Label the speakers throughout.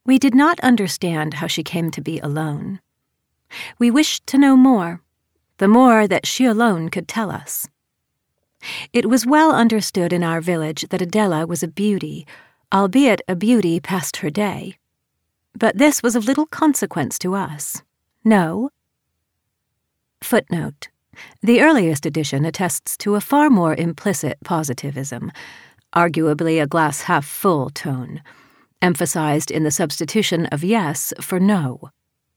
Speaker 1: We did not understand how she came to be alone. We wished to know more, the more that she alone could tell us. It was well understood in our village that Adela was a beauty, albeit a beauty past her day. But this was of little consequence to us. No. Footnote. The earliest edition attests to a far more implicit positivism, arguably a glass-half-full tone, emphasized in the substitution of yes for no.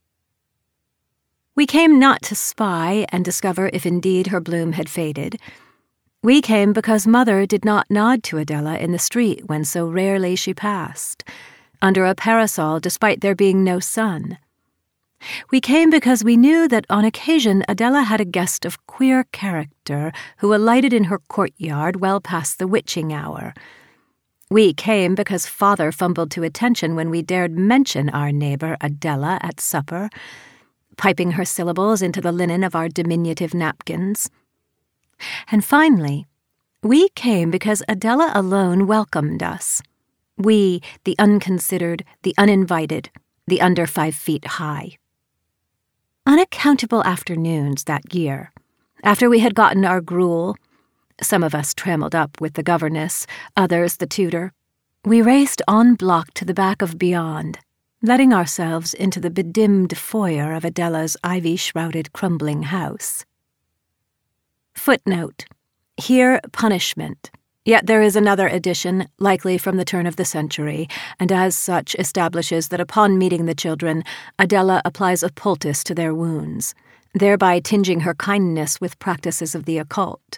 Speaker 1: We came not to spy and discover if indeed her bloom had faded. We came because Mother did not nod to Adela in the street when so rarely she passed, under a parasol despite there being no sun. We came because we knew that on occasion Adela had a guest of queer character who alighted in her courtyard well past the witching hour. We came because Father fumbled to attention when we dared mention our neighbor Adela at supper, piping her syllables into the linen of our diminutive napkins. And finally, we came because Adela alone welcomed us. We, the unconsidered, the uninvited, the under 5 feet high. Unaccountable afternoons that year, after we had gotten our gruel, some of us trammelled up with the governess, others the tutor, we raced en bloc to the back of Beyond, letting ourselves into the bedimmed foyer of Adela's ivy-shrouded crumbling house. Footnote. Here, punishment. Yet there is another edition, likely from the turn of the century, and as such establishes that upon meeting the children, Adela applies a poultice to their wounds, thereby tinging her kindness with practices of the occult.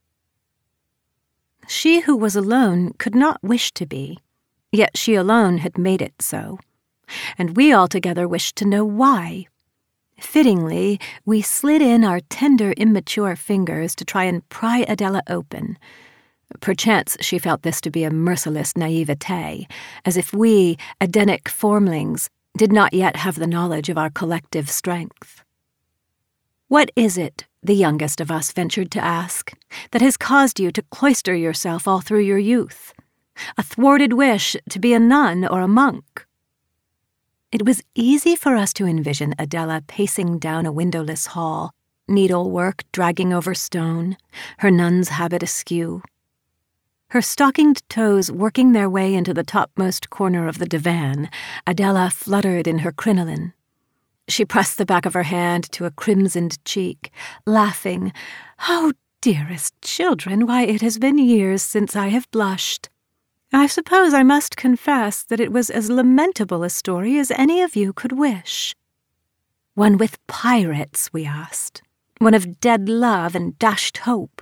Speaker 1: She who was alone could not wish to be, yet she alone had made it so, and we altogether wished to know why. Fittingly, we slid in our tender, immature fingers to try and pry Adela open. Perchance she felt this to be a merciless naivete, as if we, Edenic formlings, did not yet have the knowledge of our collective strength. What is it, the youngest of us ventured to ask, that has caused you to cloister yourself all through your youth? A thwarted wish to be a nun or a monk? It was easy for us to envision Adela pacing down a windowless hall, needlework dragging over stone, her nun's habit askew. Her stockinged toes working their way into the topmost corner of the divan, Adela fluttered in her crinoline. She pressed the back of her hand to a crimsoned cheek, laughing, "Oh, dearest children, why it has been years since I have blushed. I suppose I must confess that it was as lamentable a story as any of you could wish." "One with pirates," we asked. "One of dead love and dashed hope."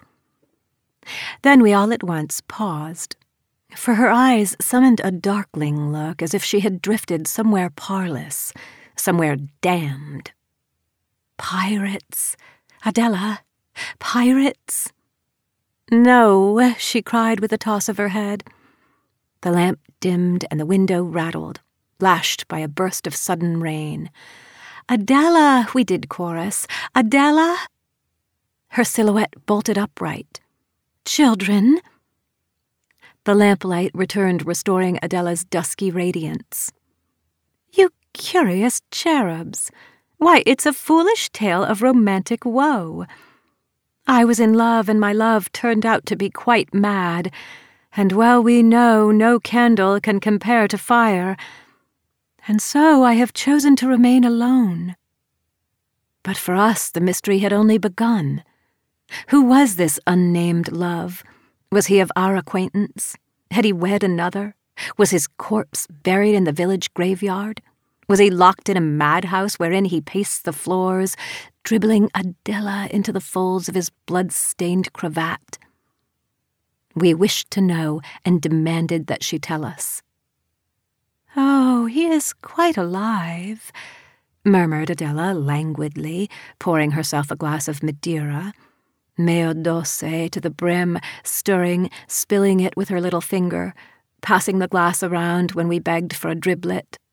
Speaker 1: Then we all at once paused, for her eyes summoned a darkling look as if she had drifted somewhere parlous, somewhere damned. "Pirates, Adela, pirates?" "No," she cried with a toss of her head. The lamp dimmed and the window rattled, lashed by a burst of sudden rain. "Adela," we did chorus, "Adela." Her silhouette bolted upright. "Children." The lamplight returned, restoring Adela's dusky radiance. "You curious cherubs. Why, it's a foolish tale of romantic woe. I was in love, and my love turned out to be quite mad, and well we know no candle can compare to fire, and so I have chosen to remain alone." But for us the mystery had only begun. Who was this unnamed love? Was he of our acquaintance? Had he wed another? Was his corpse buried in the village graveyard? Was he locked in a madhouse wherein he paced the floors, dribbling Adela into the folds of his blood-stained cravat? We wished to know and demanded that she tell us. "Oh, he is quite alive," murmured Adela languidly, pouring herself a glass of Madeira, meo doce to the brim, stirring, spilling it with her little finger, passing the glass around when we begged for a driblet.